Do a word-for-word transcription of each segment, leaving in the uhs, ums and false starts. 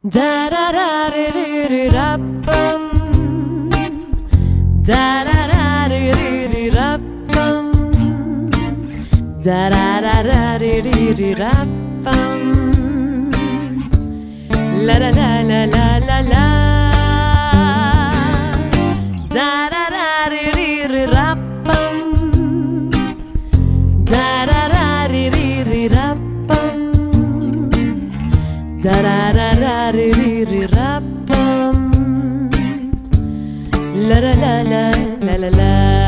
Da da da di di di da bum. Da da da di di di da bum. Da da da da di di di da bum. La la la la la la la. Da da da di di di da bum. Da da da di di di da bum. Da da da da di di di da bum. La la la la la la la.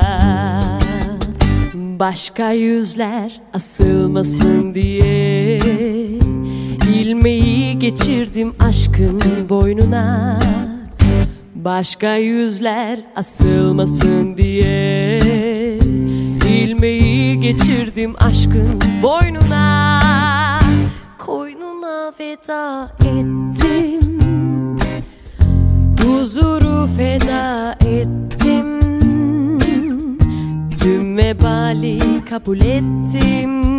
Başka yüzler asılmasın diye ilmeği geçirdim aşkın boynuna. Başka yüzler asılmasın diye ilmeği geçirdim aşkın boynuna. Koynuna veda ettim, huzuru feda ettim, tüm vebali kabul ettim.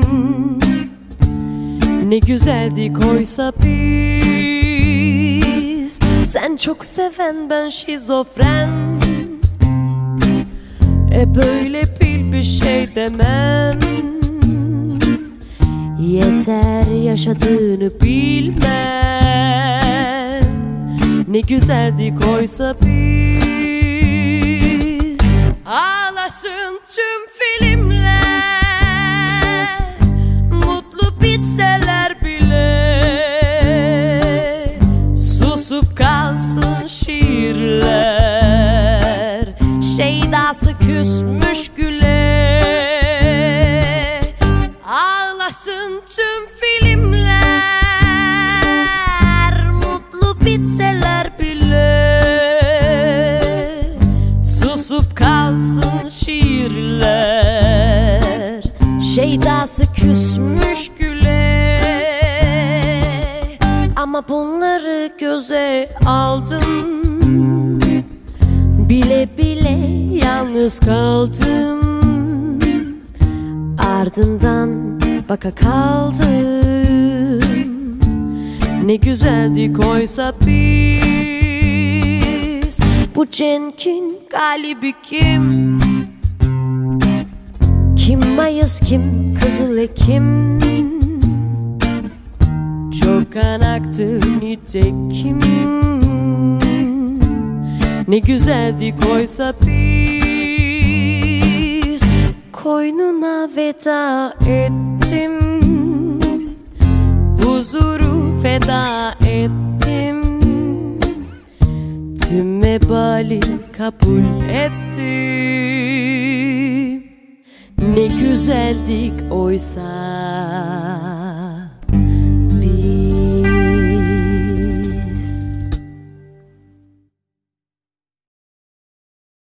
Ne güzeldik oysa biz, sen çok seven ben şizofren. E böyle bil bir şey demem, yeter yaşadığını bilmem. Ne güzeldik oysa biz. Ağlasın tüm filmler, mutlu bitseler bile, susup kalsın şiirler, şeydası küsmüş güle. Ağlasın tüm filmler, mutlu bitseler bile, susup kalsın şiirler, şeydası küsmüş güle. Ama bunları göze aldım, bile bile yalnız kaldım. Ardından baka kaldım. Ne güzeldik oysa biz. Bu Cenk'in galibi kim? Kim Mayıs, kim Kızıl Ekim? Çok kan aktı nitekim. Ne güzeldik oysa biz. Koynuna veda ettim, huzuru feda ettim, tüm vebali kabul ettim. Ne güzeldik oysa.